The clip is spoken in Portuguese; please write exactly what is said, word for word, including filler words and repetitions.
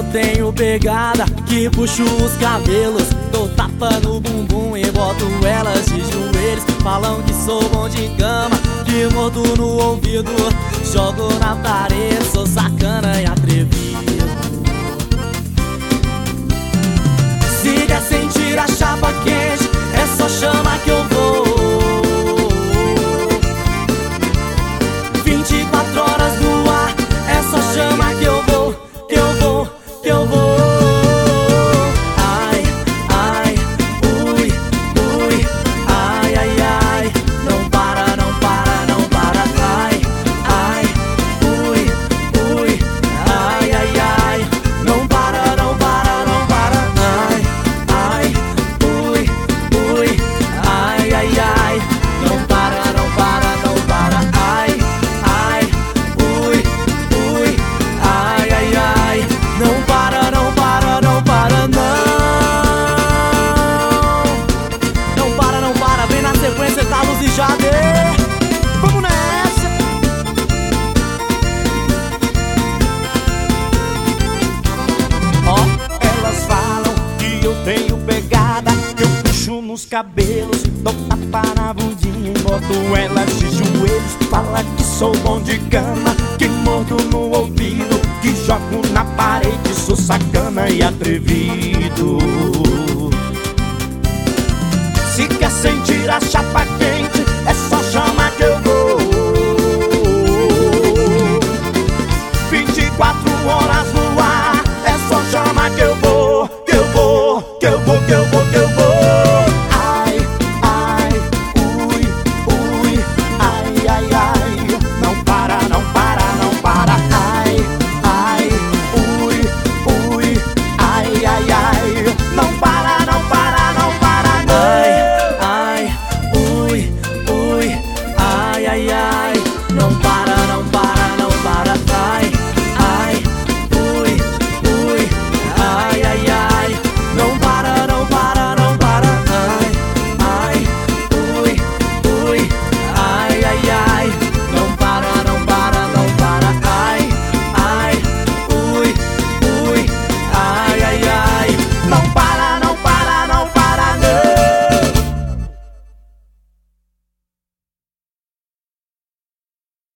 eu tenho pegada que puxo os cabelos, dou tapa no bumbum e boto elas de joelhos. Falam que sou bom de cama, que mordo no ouvido, jogo na parede, sou sacana e atrevido. Se quer sentir a chapa quente, é só chamar que eu vou. vinte e quatro horas no ar, é só chamar que eu vou, que eu vou, que eu vou. Ai, ai, ui, ui, ai, ai, ai. Não para, não para, não para. Ai, ai, ui, ui, ai, ai, ai. Não para, não para, não para. Ai, ai, ui, ui, ai, ai, ai. Não para, não para, não para. Ai, ai, ui, ui, ai, ai, ai. Não para, não para, não para, não. Não para, não para, vem na sequência, Carlos e Jade. Vamos nessa. Ó, elas falam que eu tenho pegada, que eu puxo nos cabelos, dou tapa na bundinha e boto elas de joelhos. Fala que sou bom de cama, que mordo no ouvido, que jogo na parede, sou sacana e atrevido. Se quer sentir a chapa